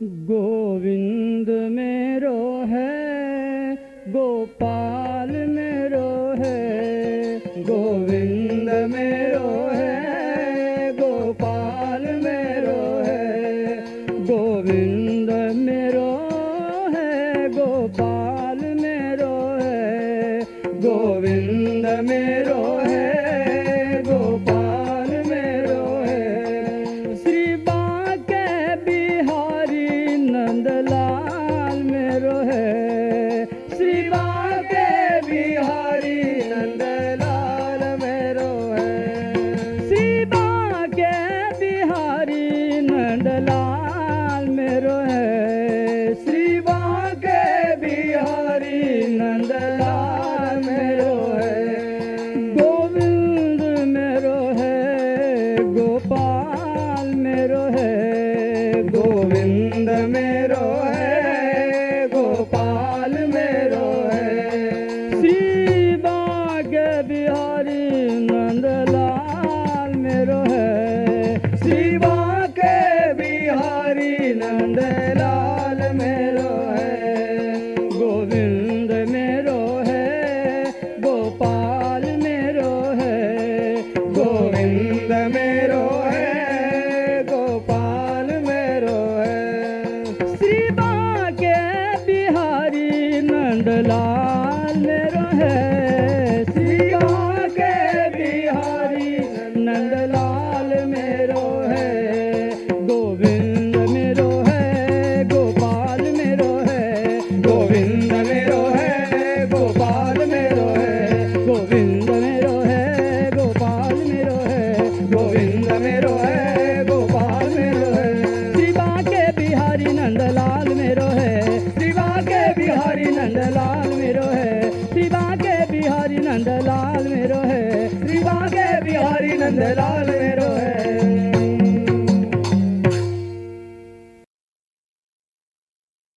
गोविंद मेरो है, गोपाल मेरो है, गोविंद मेरो है, गोपाल मेरो है, गोविंद मेरो है, गोपाल मेरो है, गोविंद मेरो है, गोपाल मेरो है। श्री बांके बिहारी नंदलाल मेरो है, श्री बांके बिहारी नंदलाल मेरो है, श्री बांके बिहारी नंदलाल मेरो है, श्री बांके बिहारी नंदलाल मेरो है। गोविंद मेरो है, गोपाल मेरो है, गोविंद मेरो है, गोपाल मेरो है। श्री बांके बिहारी नंदलाल मेरो है, श्री बांके बिहारी नंदलाल मेरो है। गोविंद मेरो है, गोपाल मेरो है, गोविंद मेरो है, गोपाल मेरो है। श्री बांके बिहारी नंदलाल मेरो है, श्री बांके बिहारी नंदलाल मेरो है। गोविंद मेरो है, गोपाल मेरो है, गोविंद मेरो है, गोपाल मेरो है, गोविंद मेरो है, गोपाल मेरो है, गोविंद मेरो है, गोपाल मेरो है। श्री बांके बिहारी नंदलाल मेरो है, श्री बांके बिहारी नंदलाल मेरो है, श्री बांके बिहारी नंदलाल मेरो है, श्री बांके बिहारी नंदलाल मेरो